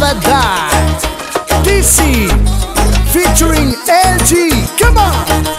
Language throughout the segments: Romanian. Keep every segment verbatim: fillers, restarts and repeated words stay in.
Paradise, D C featuring L G. Come on.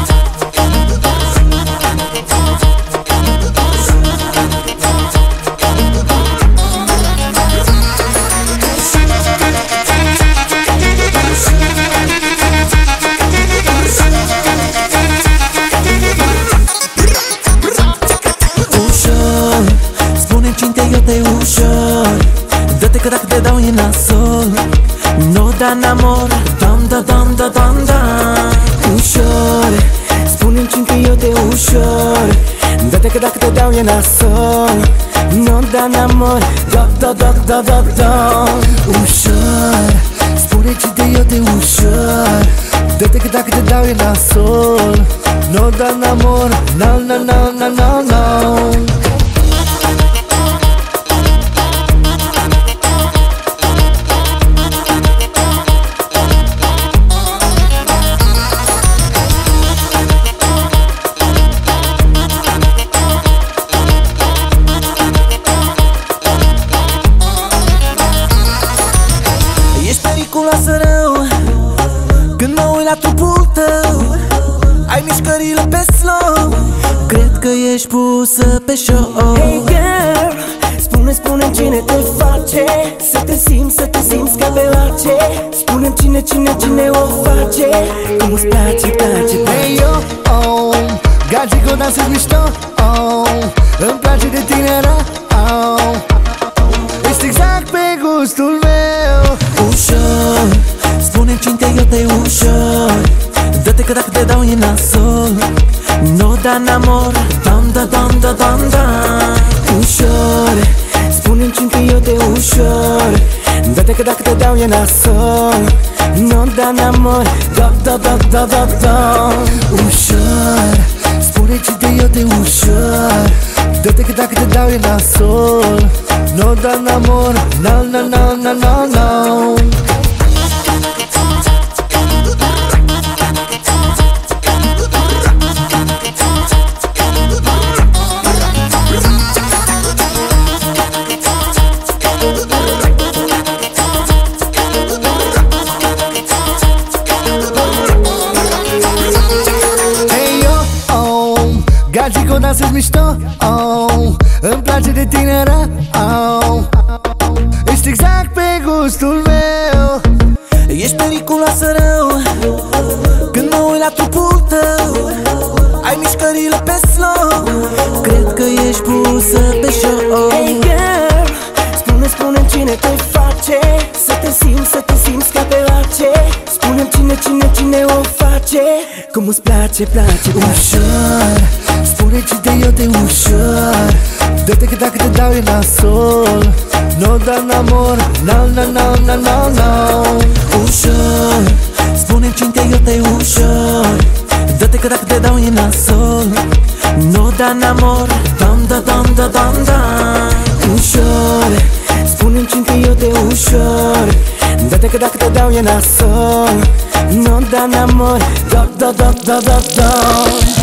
Dă-te că dacă te dau e nasol. Nu da n-amor, dam, da, dam, da, dam, da. Ușor, spune-mi cine eu te ușor. Dă-te că dacă te dau e nasol. Nu da n-amor, da, da, da, da, da, da. Ușor, spune cine eu te ușor. Dă-te că dacă te dau e nasol. Nu da n-amor, no, no, no, no, no, no. Lasă rău când mă uit la trupul tău. Ai mișcările pe slow. Cred că ești pusă pe show. Hey girl, spune, spune cine te face să te simți, să te simți ca pe lace. Spune-mi cine, cine, cine o face. Cum îți place, place, place. Hey yo, oh, gagico dansezi mișto, oh. Îmi place de tine, oh. Ești exact pe gustul meu. Ușor, spune-mi cine eu te ușor. Dă-te că dacă te dau e nasol. Nu da n-amor, dam, da, dam, da, dam, da. Ușor, spune-mi cine eu te ușor. Dă-te că dacă te dau e nasol. Nu da n-amor, da, da, da, da, da, da. Ușor, spune cine eu te ușor. Dă-te că dacă te dau e nasol. Nu da n-amor, no, no, no, no, no, no. Gagico dansezi mișto, oh. Îmi place de tine, oh. Ești exact pe gustul meu. Ești periculoasă rău când mă uit la trupul tău. Ai mișcările pe slow. Cred că ești pusă pe show. Hey girl, spune, spune-mi cine te face să te simți, să te simți ca pe lace. Spune-mi cine, cine, cine o face. Cum îți place, place, place. Ușor, spune cine eu te ușor. Dă-te că dacă te dau e nasol. Nu da n-amor, no, no, no, no, no, no. Ușor, spune-mi cine eu te ușor. Dă-te că dacă te dau e nasol. Nu da n-amor, dam, da, dam, da, dam, da. Ușor, spune-mi cine eu te ușor. Dă-te că dacă te dau e nasol. Nu da n-amor, da, da, da, da, da, da.